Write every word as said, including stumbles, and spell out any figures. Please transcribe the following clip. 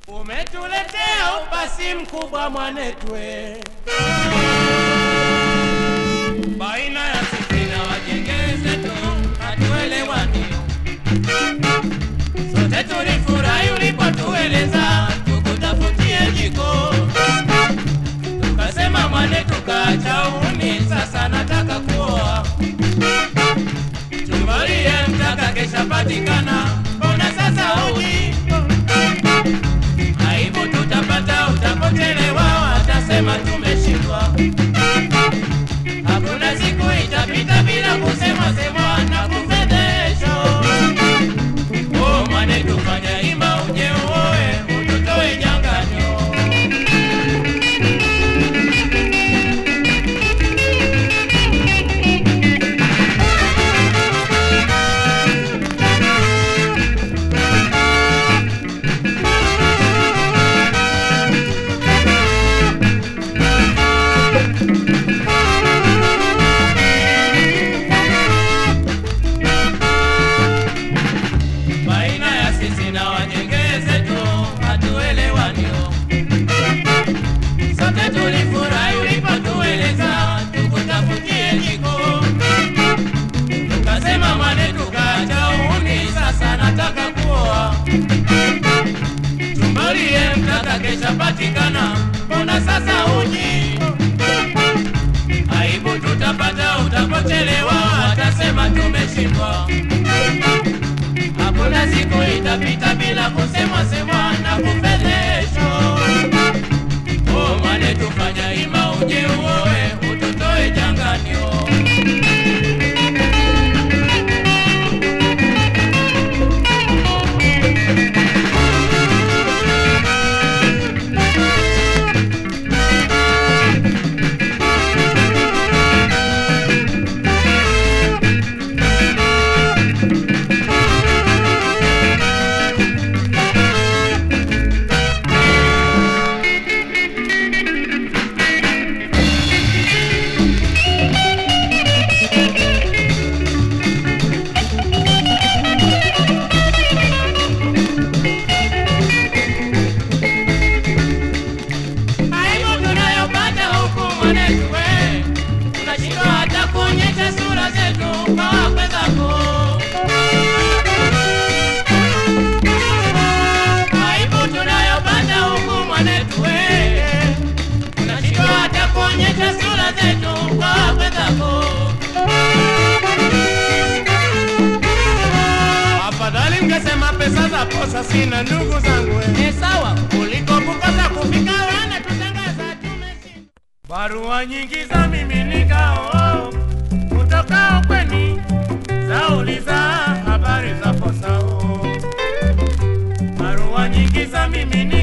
Umetuletea upasi mkubwa mwanetwe, baina ya sisi na wajengeze tu hatuelewani. Sote tulifurahi ulipotueleza tukutafutie jiko, tukasema mwanetu kaacha uhuni, sasa nataka kuoa. Tumbalie mtaka kesha patikana, mbona sasa uji? Aibu tutapata utapotelewa, watasema tumeshindwa. Hakuna siku itapita bila kusema sema na kufedhesho. Oh mwane tufanya ima uje uoe, ututoe janganyo. Kesha patikana, mbona sasa uji? Aibu tutapata utapochelewa, watasema tumeshindwa. Hakuna siku itapita bila kusema sema na kufedhesho. Oh mwane tufanya ima uje uoe, ututoe janganyo. Afadhali mngesema pesa za posa sina ndugu zangu. Ni sawa kuliko kukosa kufika wana tutangaza tumeshinda. Barua nyingi za miminikao kutoka ukweni zauliza habari za posa. Barua nyingi za miminikao